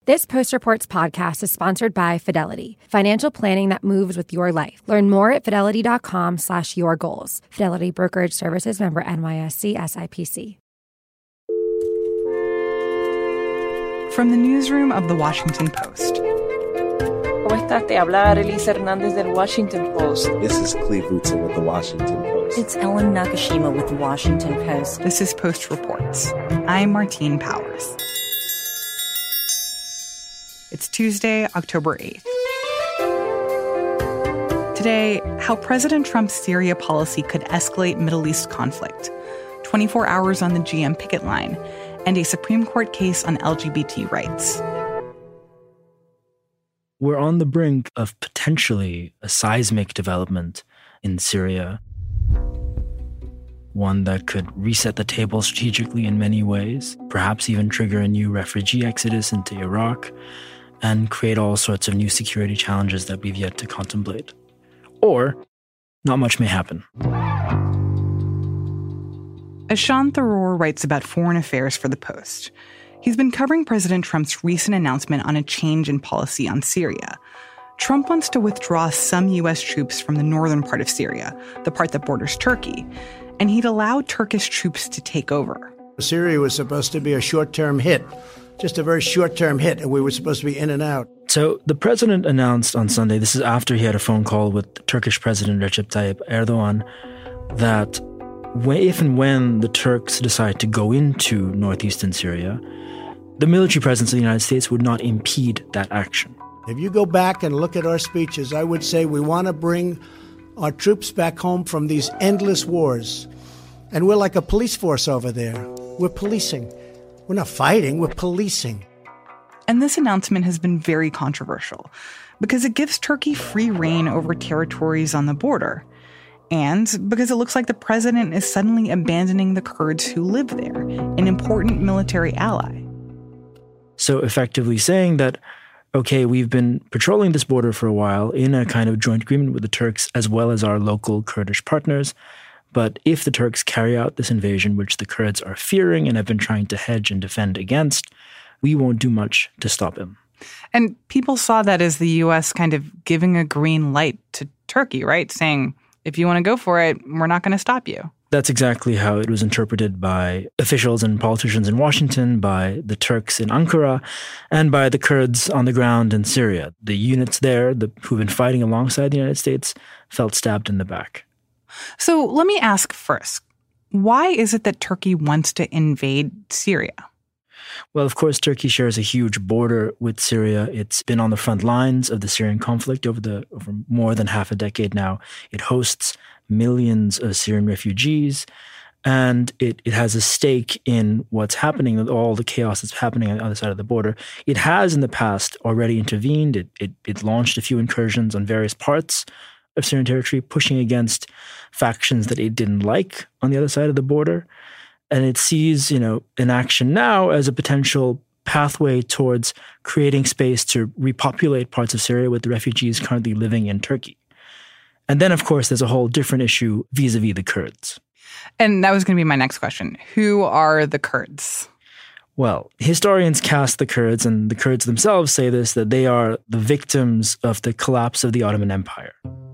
This Post Reports podcast is sponsored by Fidelity, financial planning that moves with your life. Learn more at fidelity.com/yourgoals. Fidelity Brokerage Services, member NYSE SIPC. From the newsroom of The Washington Post. ¿Cómo estás? Te habla Arelis Hernández del Washington Post. This is Cleve Wootson with The Washington Post. It's Ellen Nakashima with The Washington Post. This is Post Reports. I'm Martine Powers. It's Tuesday, October 8th. Today, how President Trump's Syria policy could escalate Middle East conflict, 24 hours on the GM picket line, and a Supreme Court case on LGBT rights. We're on the brink of potentially a seismic development in Syria, one that could reset the table strategically in many ways, perhaps even trigger a new refugee exodus into Iraq, and create all sorts of new security challenges that we've yet to contemplate. Or, not much may happen. Ashan Tharoor writes about foreign affairs for The Post. He's been covering President Trump's recent announcement on a change in policy on Syria. Trump wants to withdraw some U.S. troops from the northern part of Syria, the part that borders Turkey, and he'd allow Turkish troops to take over. Syria was supposed to be a short-term hit, just a very short-term hit, and we were supposed to be in and out. So the president announced on Sunday, this is after he had a phone call with Turkish President Recep Tayyip Erdogan, that if and when the Turks decide to go into northeastern Syria, the military presence of the United States would not impede that action. If you go back and look at our speeches, I would say we want to bring our troops back home from these endless wars. And we're like a police force over there. We're policing. We're not fighting, we're policing. And this announcement has been very controversial because it gives Turkey free rein over territories on the border. And because it looks like the president is suddenly abandoning the Kurds who live there, an important military ally. So effectively saying that, okay, we've been patrolling this border for a while in a kind of joint agreement with the Turks as well as our local Kurdish partners. But if the Turks carry out this invasion, which the Kurds are fearing and have been trying to hedge and defend against, we won't do much to stop him. And people saw that as the U.S. kind of giving a green light to Turkey, right? Saying, if you want to go for it, we're not going to stop you. That's exactly how it was interpreted by officials and politicians in Washington, by the Turks in Ankara, and by the Kurds on the ground in Syria. The units there who've been fighting alongside the United States felt stabbed in the back. So let me ask first, why is it that Turkey wants to invade Syria? Well, of course, Turkey shares a huge border with Syria. It's been on the front lines of the Syrian conflict over more than half a decade now. It hosts millions of Syrian refugees, and it has a stake in what's happening, all the chaos that's happening on the other side of the border. It has in the past already intervened. It launched a few incursions on various parts of Syrian territory, pushing against factions that it didn't like on the other side of the border. And it sees, inaction now as a potential pathway towards creating space to repopulate parts of Syria with the refugees currently living in Turkey. And then, of course, there's a whole different issue vis-a-vis the Kurds. And that was going to be my next question. Who are the Kurds? Well, historians cast the Kurds, and the Kurds themselves say this, that they are the victims of the collapse of the Ottoman Empire.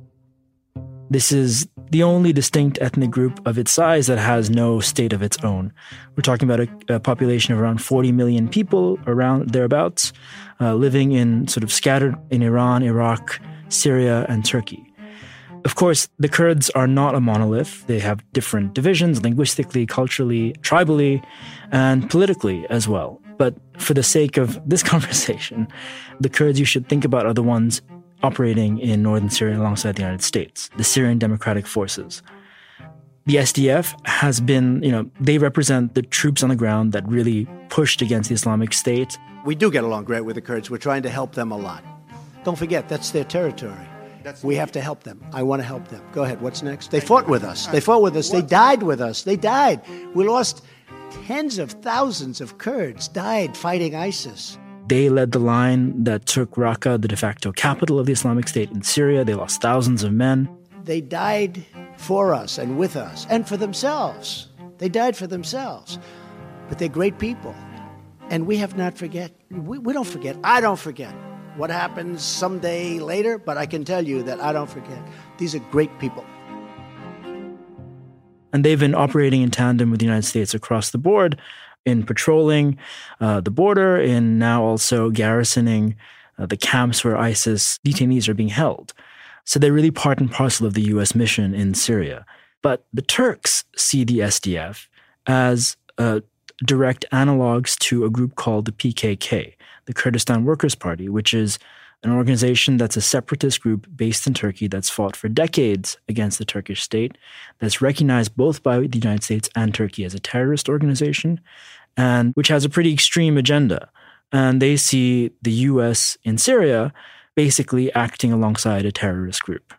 This is the only distinct ethnic group of its size that has no state of its own. We're talking about a population of around 40 million people, around thereabouts, living in sort of scattered in Iran, Iraq, Syria, and Turkey. Of course, the Kurds are not a monolith. They have different divisions linguistically, culturally, tribally, and politically as well. But for the sake of this conversation, the Kurds you should think about are the ones operating in northern Syria alongside the United States, the Syrian Democratic Forces. The SDF has been, they represent the troops on the ground that really pushed against the Islamic State. We do get along great with the Kurds. We're trying to help them a lot. Don't forget, that's their territory. We have to help them. I want to help them. Go ahead. What's next? They fought with us. They fought with us. They died with us. They died. We lost tens of thousands of Kurds died fighting ISIS. They led the line that took Raqqa, the de facto capital of the Islamic State in Syria. They lost thousands of men. They died for us and with us and for themselves. They died for themselves. But they're great people. And we have not forget. We don't forget. I don't forget what happens someday later, but I can tell you that I don't forget. These are great people. And they've been operating in tandem with the United States across the board in patrolling the border, and now also garrisoning the camps where ISIS detainees are being held. So they're really part and parcel of the U.S. mission in Syria. But the Turks see the SDF as direct analogs to a group called the PKK, the Kurdistan Workers' Party, which is an organization that's a separatist group based in Turkey that's fought for decades against the Turkish state, that's recognized both by the United States and Turkey as a terrorist organization, and which has a pretty extreme agenda. And they see the U.S. in Syria basically acting alongside a terrorist group.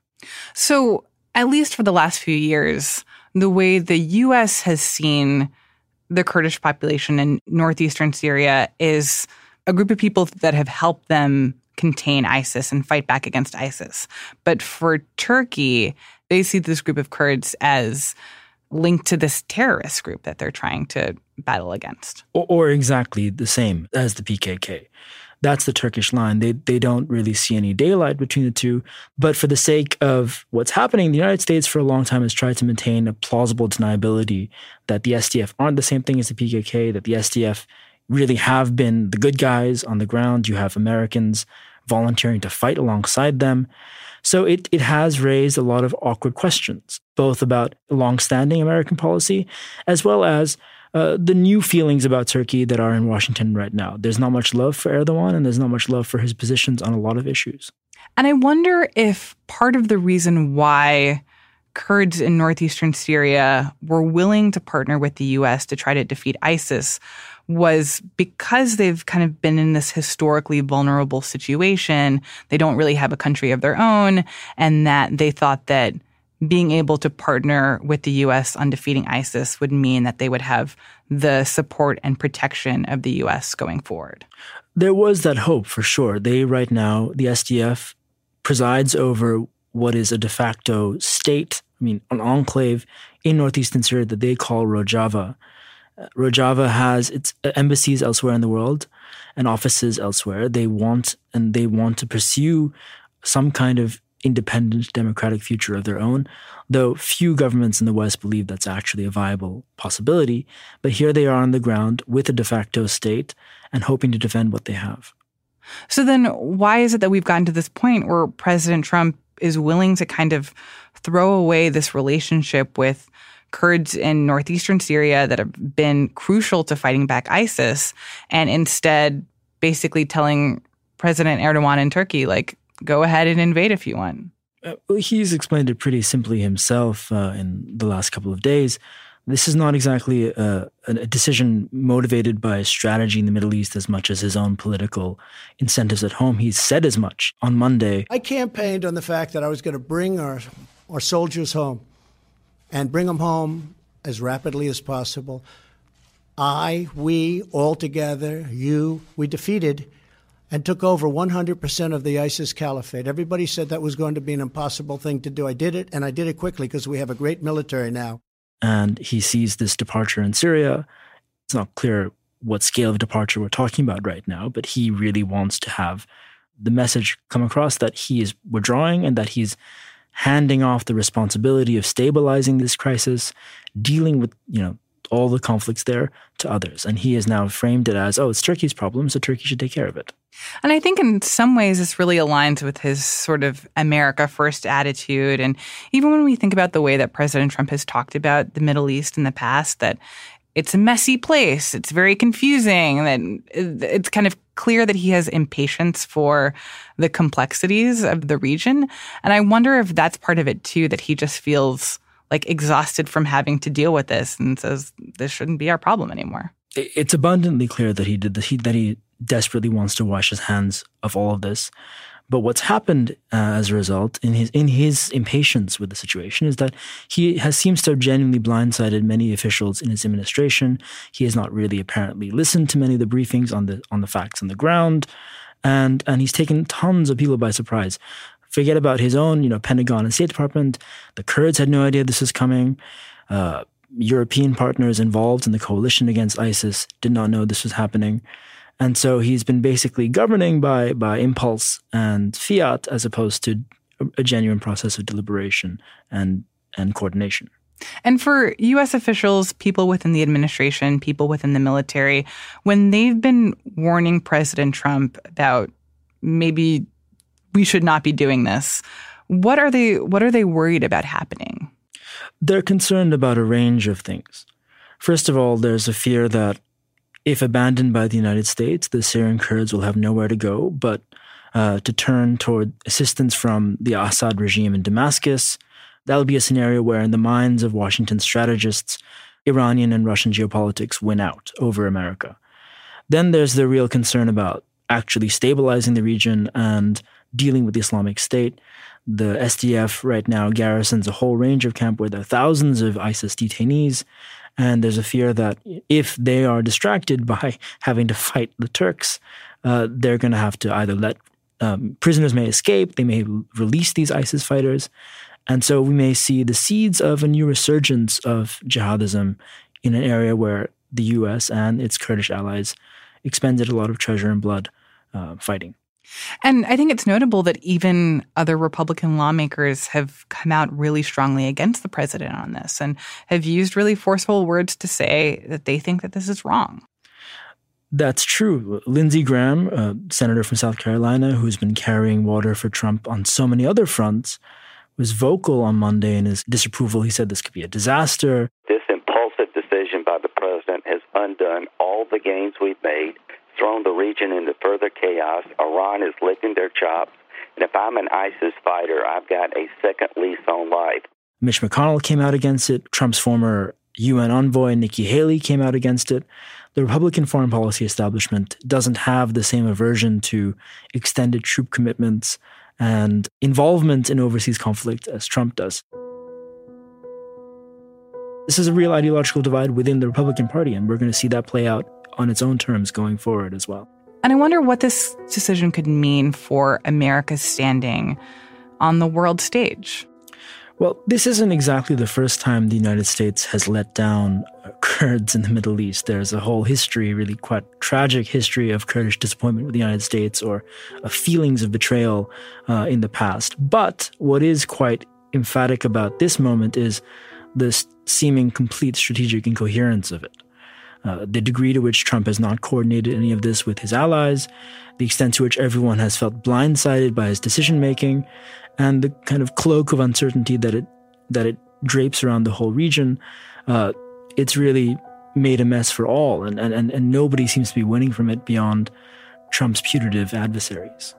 So, at least for the last few years, the way the U.S. has seen the Kurdish population in northeastern Syria is a group of people that have helped them contain ISIS and fight back against ISIS. But for Turkey, they see this group of Kurds as linked to this terrorist group that they're trying to battle against. Or exactly the same as the PKK. That's the Turkish line. They don't really see any daylight between the two. But for the sake of what's happening, the United States for a long time has tried to maintain a plausible deniability that the SDF aren't the same thing as the PKK, that the SDF really have been the good guys on the ground. You have Americans volunteering to fight alongside them. So it has raised a lot of awkward questions, both about longstanding American policy as well as the new feelings about Turkey that are in Washington right now. There's not much love for Erdogan, and there's not much love for his positions on a lot of issues. And I wonder if part of the reason why Kurds in northeastern Syria were willing to partner with the U.S. to try to defeat ISIS was because they've kind of been in this historically vulnerable situation. They don't really have a country of their own, and that they thought that being able to partner with the U.S. on defeating ISIS would mean that they would have the support and protection of the U.S. going forward. There was that hope, for sure. Right now, the SDF presides over what is a de facto state, an enclave in northeastern Syria that they call Rojava. Rojava has its embassies elsewhere in the world and offices elsewhere. They want to pursue some kind of independent democratic future of their own, though few governments in the West believe that's actually a viable possibility. But here they are on the ground with a de facto state and hoping to defend what they have. So then why is it that we've gotten to this point where President Trump is willing to kind of throw away this relationship with Kurds in northeastern Syria that have been crucial to fighting back ISIS, and instead basically telling President Erdogan in Turkey, go ahead and invade if you want? He's explained it pretty simply himself in the last couple of days. This is not exactly a decision motivated by strategy in the Middle East as much as his own political incentives at home. He said as much on Monday. I campaigned on the fact that I was going to bring our soldiers home and bring them home as rapidly as possible. We, all together, we defeated and took over 100% of the ISIS caliphate. Everybody said that was going to be an impossible thing to do. I did it, and I did it quickly because we have a great military now. And he sees this departure in Syria. It's not clear what scale of departure we're talking about right now, but he really wants to have the message come across that he is withdrawing and that he's handing off the responsibility of stabilizing this crisis, dealing with, all the conflicts there to others. And he has now framed it as, it's Turkey's problem, so Turkey should take care of it. And I think in some ways this really aligns with his sort of America first attitude. And even when we think about the way that President Trump has talked about the Middle East in the past, that it's a messy place, it's very confusing, that it's kind of clear that he has impatience for the complexities of the region. And I wonder if that's part of it too, that he just feels exhausted from having to deal with this and says this shouldn't be our problem anymore. It's abundantly clear that he did this, that he desperately wants to wash his hands of all of this. But what's happened as a result in his impatience with the situation is that he seems to have genuinely blindsided many officials in his administration. He has not really apparently listened to many of the briefings on the facts on the ground, and he's taken tons of people by surprise. Forget about his own, Pentagon and State Department. The Kurds had no idea this was coming. European partners involved in the coalition against ISIS did not know this was happening. And so he's been basically governing by impulse and fiat as opposed to a genuine process of deliberation and coordination. And for U.S. officials, people within the administration, people within the military, when they've been warning President Trump about maybe we should not be doing this, what are they worried about happening? They're concerned about a range of things. First of all, there's a fear that if abandoned by the United States, the Syrian Kurds will have nowhere to go but to turn toward assistance from the Assad regime in Damascus. That'll be a scenario where, in the minds of Washington strategists, Iranian and Russian geopolitics win out over America. Then there's the real concern about actually stabilizing the region and dealing with the Islamic State. The SDF right now garrisons a whole range of camps where there are thousands of ISIS detainees. And there's a fear that if they are distracted by having to fight the Turks, they're going to have to either let prisoners may escape, they may release these ISIS fighters. And so we may see the seeds of a new resurgence of jihadism in an area where the U.S. and its Kurdish allies expended a lot of treasure and blood fighting. And I think it's notable that even other Republican lawmakers have come out really strongly against the president on this and have used really forceful words to say that they think that this is wrong. That's true. Lindsey Graham, a senator from South Carolina who's been carrying water for Trump on so many other fronts, was vocal on Monday in his disapproval. He said this could be a disaster. This impulsive decision by the president has undone all the gains we've made, thrown the region into further chaos. Iran is licking their chops. And if I'm an ISIS fighter, I've got a second lease on life. Mitch McConnell came out against it. Trump's former UN envoy, Nikki Haley, came out against it. The Republican foreign policy establishment doesn't have the same aversion to extended troop commitments and involvement in overseas conflict as Trump does. This is a real ideological divide within the Republican Party, and we're going to see that play out on its own terms going forward as well. And I wonder what this decision could mean for America's standing on the world stage. Well, this isn't exactly the first time the United States has let down Kurds in the Middle East. There's a whole history, really quite tragic history of Kurdish disappointment with the United States or feelings of betrayal in the past. But what is quite emphatic about this moment is the seeming complete strategic incoherence of it. The degree to which Trump has not coordinated any of this with his allies, the extent to which everyone has felt blindsided by his decision-making, and the kind of cloak of uncertainty that it drapes around the whole region. It's really made a mess for all, and nobody seems to be winning from it beyond Trump's putative adversaries.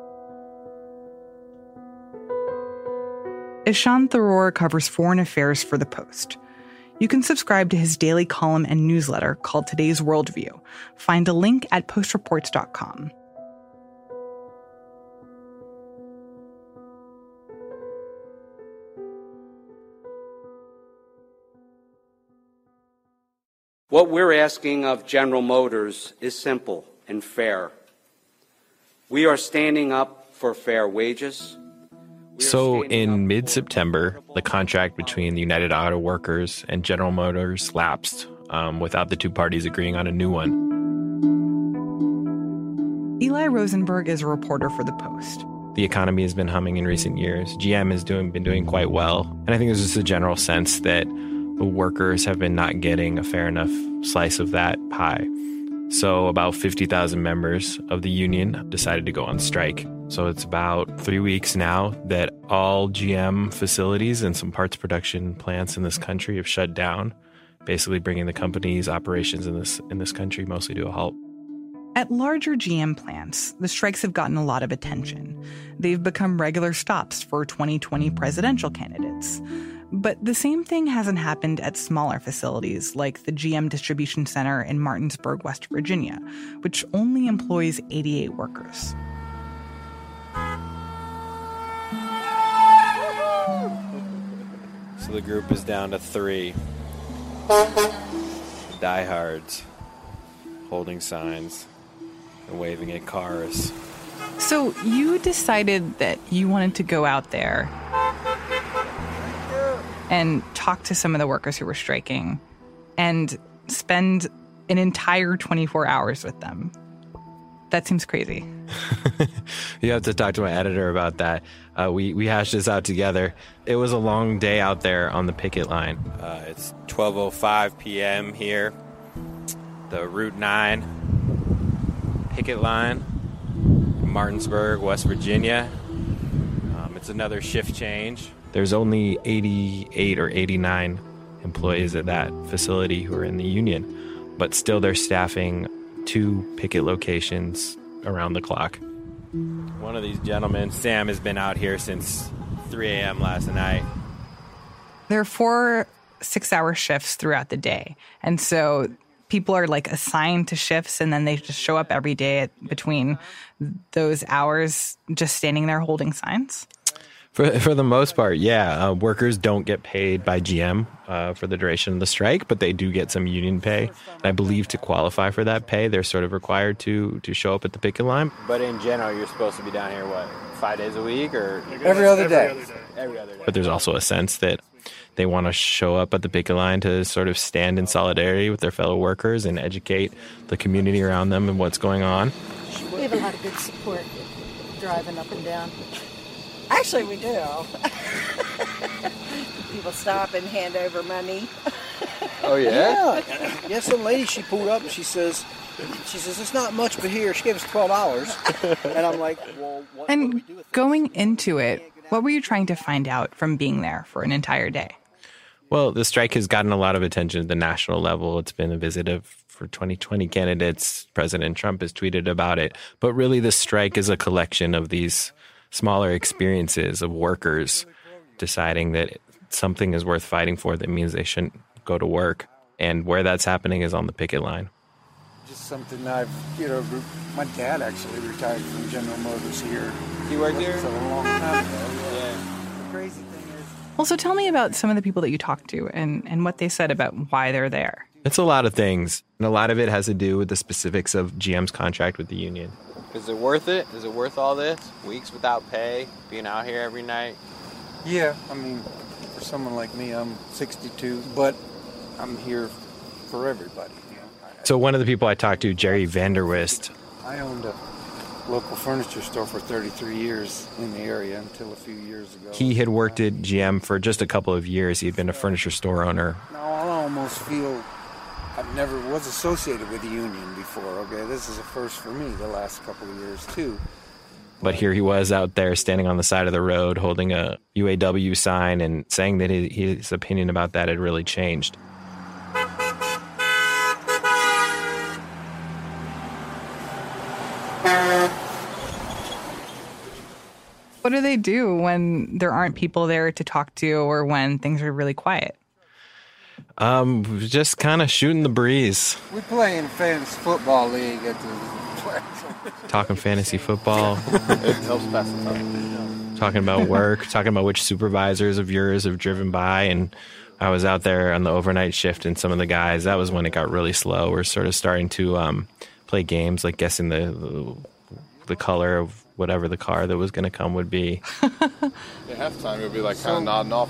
Ishan Tharoor covers foreign affairs for The Post. You can subscribe to his daily column and newsletter called Today's Worldview. Find a link at postreports.com. What we're asking of General Motors is simple and fair. We are standing up for fair wages. So in mid-September, the contract between the United Auto Workers and General Motors lapsed without the two parties agreeing on a new one. Eli Rosenberg is a reporter for The Post. The economy has been humming in recent years. GM has been doing quite well. And I think there's just a general sense that the workers have been not getting a fair enough slice of that pie. So about 50,000 members of the union decided to go on strike. So it's about 3 weeks now that all GM facilities and some parts production plants in this country have shut down, basically bringing the company's operations in this country mostly to a halt. At larger GM plants, the strikes have gotten a lot of attention. They've become regular stops for 2020 presidential candidates. But the same thing hasn't happened at smaller facilities like the GM Distribution Center in Martinsburg, West Virginia, which only employs 88 workers. So the group is down to 3. Diehards, holding signs and waving at cars. So you decided that you wanted to go out there and talk to some of the workers who were striking and spend an entire 24 hours with them. That seems crazy. You have to talk to my editor about that. We hashed this out together. It was a long day out there on the picket line. It's 12:05 p.m. here. The Route 9 picket line, Martinsburg, West Virginia. It's another shift change. There's only 88 or 89 employees at that facility who are in the union, but still they're staffing 2 picket locations around the clock. One of these gentlemen, Sam, has been out here since 3 a.m. last night. There are 4 6-hour shifts throughout the day. And so people are like assigned to shifts, and then they just show up every day between those hours just standing there holding signs. For the most part, yeah. Workers don't get paid by GM for the duration of the strike, but they do get some union pay. And I believe to qualify for that pay, they're sort of required to show up at the picket line. But in general, you're supposed to be down here, 5 days a week? Or Every other day. Every other day. But there's also a sense that they want to show up at the picket line to sort of stand in solidarity with their fellow workers and educate the community around them and what's going on. We have a lot of good support driving up and down. Actually, we do. People stop and hand over money. Oh, yeah? Yeah, some lady, she pulled up and she says, it's not much but here. She gave us $12. And I'm like, well, what do we do with going into it, what were you trying to find out from being there for an entire day? Well, the strike has gotten a lot of attention at the national level. It's been a visit for 2020 candidates. President Trump has tweeted about it. But really, the strike is a collection of these smaller experiences of workers deciding that something is worth fighting for that means they shouldn't go to work. And where that's happening is on the picket line. Just something my dad actually retired from General Motors here. He worked here? A long time ago. Yeah. The crazy thing is... Well, so tell me about some of the people that you talked to and what they said about why they're there. It's a lot of things. And a lot of it has to do with the specifics of GM's contract with the union. Is it worth it? Is it worth all this? Weeks without pay, being out here every night? Yeah, I mean, for someone like me, I'm 62, but I'm here for everybody. So one of the people I talked to, Jerry Vanderwist. I owned a local furniture store for 33 years in the area until a few years ago. He had worked at GM for just a couple of years. He had been a furniture store owner. Now, I almost feel I never was associated with the union before, okay? This is a first for me the last couple of years, too. But here he was out there standing on the side of the road holding a UAW sign and saying that his opinion about that had really changed. What do they do when there aren't people there to talk to or when things are really quiet? Just kind of shooting the breeze. We play in a fantasy football league at the... Talking fantasy football. It helps pass the time. Talking about work, talking about which supervisors of yours have driven by. And I was out there on the overnight shift, and some of the guys, that was when it got really slow. We're sort of starting to play games like guessing the color of whatever the car that was going to come would be. At halftime, it would be like kind of nodding off.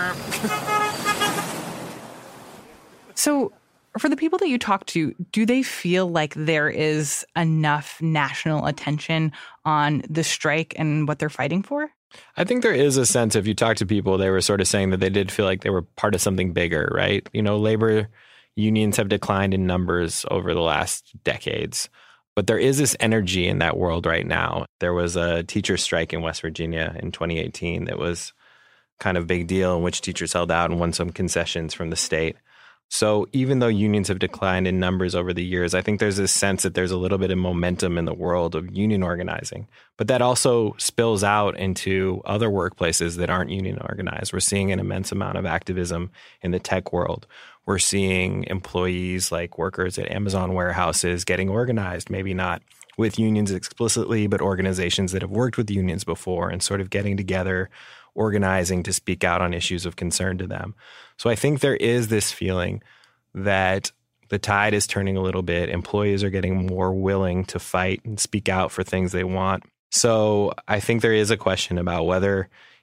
So for the people that you talk to, do they feel like there is enough national attention on the strike and what they're fighting for? I think there is a sense, if you talk to people, they were sort of saying that they did feel like they were part of something bigger, right? You know, labor unions have declined in numbers over the last decades. But there is this energy in that world right now. There was a teacher strike in West Virginia in 2018 that was kind of a big deal, in which teachers held out and won some concessions from the state. So even though unions have declined in numbers over the years, I think there's this sense that there's a little bit of momentum in the world of union organizing. But that also spills out into other workplaces that aren't union organized. We're seeing an immense amount of activism in the tech world. We're seeing employees like workers at Amazon warehouses getting organized, maybe not with unions explicitly, but organizations that have worked with unions before and sort of getting together, organizing to speak out on issues of concern to them. So I think there is this feeling that the tide is turning a little bit. Employees are getting more willing to fight and speak out for things they want. So I think there is a question about whether,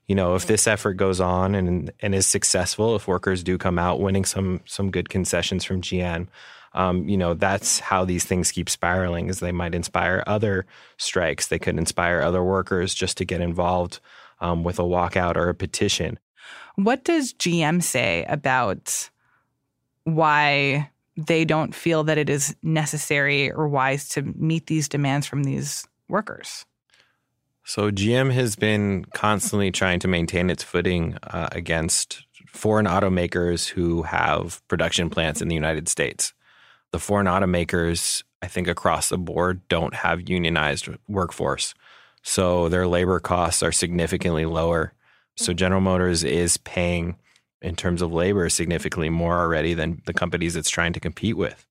if this effort goes on and is successful, if workers do come out winning some good concessions from GM, that's how these things keep spiraling, is they might inspire other strikes. They could inspire other workers just to get involved with a walkout or a petition. What does GM say about why they don't feel that it is necessary or wise to meet these demands from these workers? So GM has been constantly trying to maintain its footing against foreign automakers who have production plants in the United States. The foreign automakers, I think across the board, don't have unionized workforce. So their labor costs are significantly lower. So General Motors is paying, in terms of labor, significantly more already than the companies it's trying to compete with.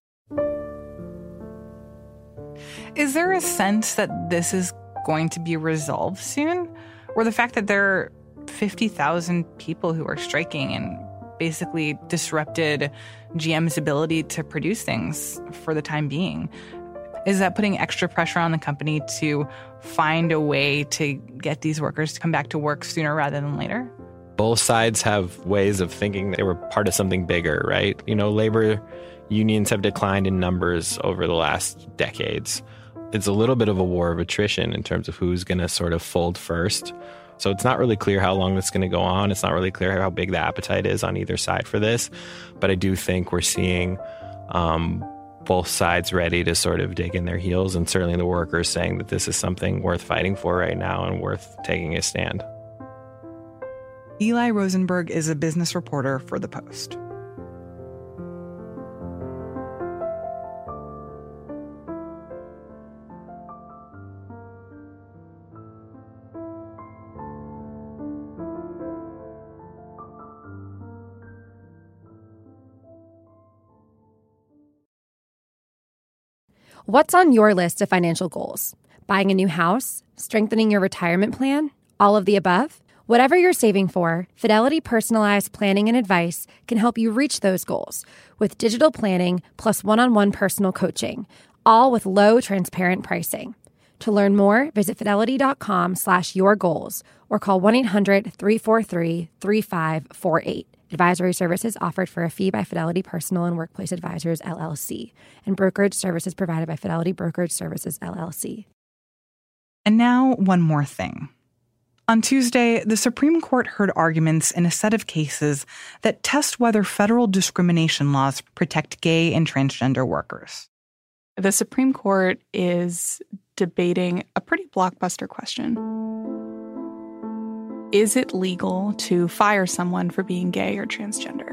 Is there a sense that this is going to be resolved soon? Or the fact that there are 50,000 people who are striking and basically disrupted GM's ability to produce things for the time being, is that putting extra pressure on the company to find a way to get these workers to come back to work sooner rather than later? Both sides have ways of thinking they were part of something bigger, right? Labor unions have declined in numbers over the last decades. It's a little bit of a war of attrition in terms of who's going to sort of fold first. So it's not really clear how long it's going to go on. It's not really clear how big the appetite is on either side for this. But I do think we're seeing both sides ready to sort of dig in their heels, and certainly the workers saying that this is something worth fighting for right now and worth taking a stand. Eli Rosenberg is a business reporter for The Post. What's on your list of financial goals? Buying a new house? Strengthening your retirement plan? All of the above? Whatever you're saving for, Fidelity Personalized Planning and Advice can help you reach those goals with digital planning plus one-on-one personal coaching, all with low, transparent pricing. To learn more, visit fidelity.com/yourgoals or call 1-800-343-3548. Advisory services offered for a fee by Fidelity Personal and Workplace Advisors, LLC, and brokerage services provided by Fidelity Brokerage Services, LLC. And now, one more thing. On Tuesday, the Supreme Court heard arguments in a set of cases that test whether federal discrimination laws protect gay and transgender workers. The Supreme Court is debating a pretty blockbuster question. Is it legal to fire someone for being gay or transgender?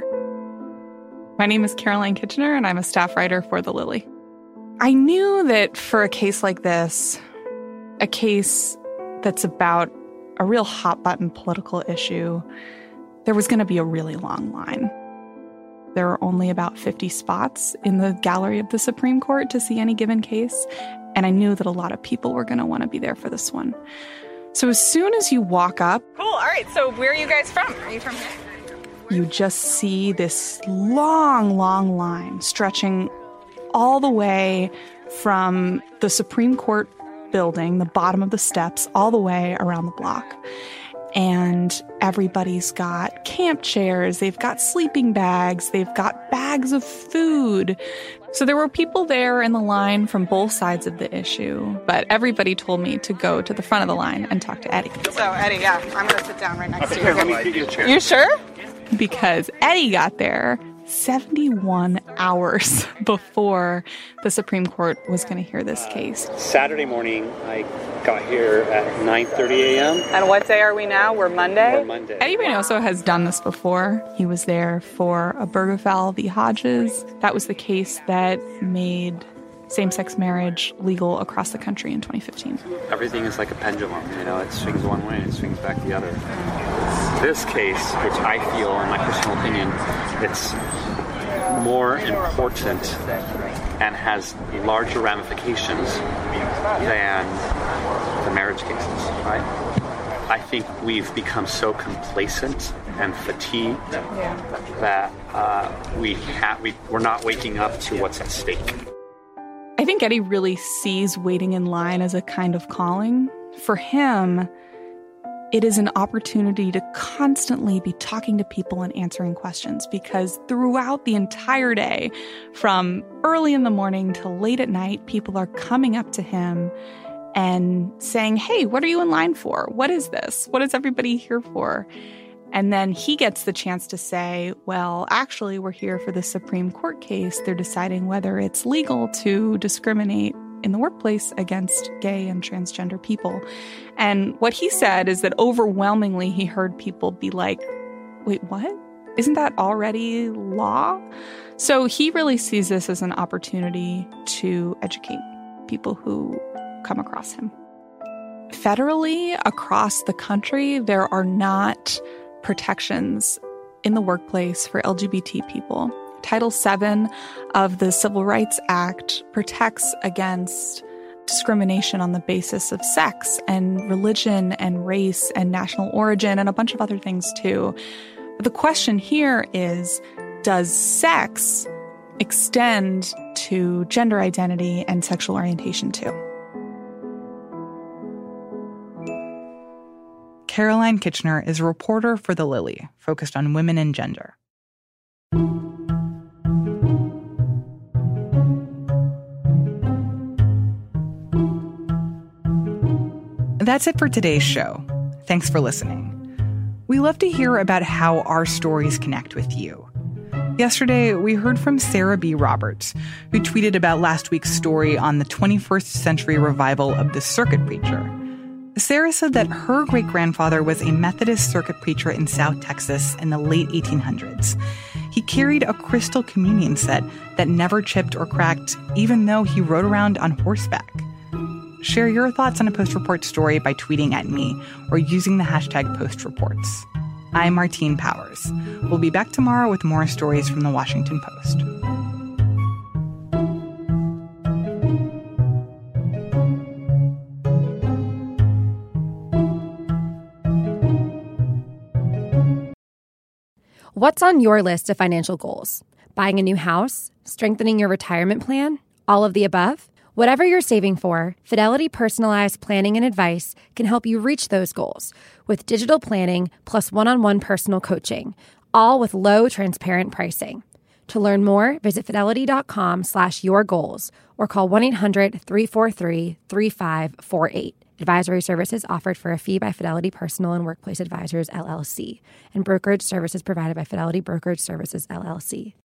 My name is Caroline Kitchener, and I'm a staff writer for The Lily. I knew that for a case like this, a case that's about a real hot-button political issue, there was going to be a really long line. There are only about 50 spots in the gallery of the Supreme Court to see any given case, and I knew that a lot of people were going to want to be there for this one. So as soon as you walk up... Cool, all right, so where are you guys from? Are you from here? You just see this long, long line stretching all the way from the Supreme Court building, the bottom of the steps, all the way around the block. And everybody's got camp chairs, they've got sleeping bags, they've got bags of food. So there were people there in the line from both sides of the issue, but everybody told me to go to the front of the line and talk to Eddie. So, Eddie, yeah, I'm going to sit down right next to you. Here, let me get you a chair. You sure? Because Eddie got there 71 hours before the Supreme Court was going to hear this case. Saturday morning, I got here at 9:30 a.m. And what day are we now? We're Monday? We're Monday. Eddie Reynoso has done this before. He was there for Obergefell v. Hodges. That was the case that made same-sex marriage legal across the country in 2015. Everything is like a pendulum, it swings one way and it swings back the other. This case, which I feel, in my personal opinion, it's more important and has larger ramifications than the marriage cases, right? I think we've become so complacent and fatigued that we're not waking up to what's at stake. I think Eddie really sees waiting in line as a kind of calling. For him, it is an opportunity to constantly be talking to people and answering questions, because throughout the entire day, from early in the morning till late at night, people are coming up to him and saying, hey, what are you in line for? What is this? What is everybody here for? And then he gets the chance to say, well, actually, we're here for the Supreme Court case. They're deciding whether it's legal to discriminate in the workplace against gay and transgender people. And what he said is that overwhelmingly he heard people be like, wait, what? Isn't that already law? So he really sees this as an opportunity to educate people who come across him. Federally, across the country, there are not protections in the workplace for LGBT people. Title VII of the Civil Rights Act protects against discrimination on the basis of sex and religion and race and national origin and a bunch of other things too. But the question here is, does sex extend to gender identity and sexual orientation too? Caroline Kitchener is a reporter for The Lily, focused on women and gender. That's it for today's show. Thanks for listening. We love to hear about how our stories connect with you. Yesterday, we heard from Sarah B. Roberts, who tweeted about last week's story on the 21st century revival of The Circuit Preacher. Sarah said that her great-grandfather was a Methodist circuit preacher in South Texas in the late 1800s. He carried a crystal communion set that never chipped or cracked, even though he rode around on horseback. Share your thoughts on a Post Report story by tweeting at me or using the hashtag #PostReports. I'm Martine Powers. We'll be back tomorrow with more stories from the Washington Post. What's on your list of financial goals? Buying a new house? Strengthening your retirement plan? All of the above? Whatever you're saving for, Fidelity Personalized Planning and Advice can help you reach those goals with digital planning plus one-on-one personal coaching, all with low, transparent pricing. To learn more, visit fidelity.com/yourgoals or call 1-800-343-3548. Advisory services offered for a fee by Fidelity Personal and Workplace Advisors, LLC, and brokerage services provided by Fidelity Brokerage Services, LLC.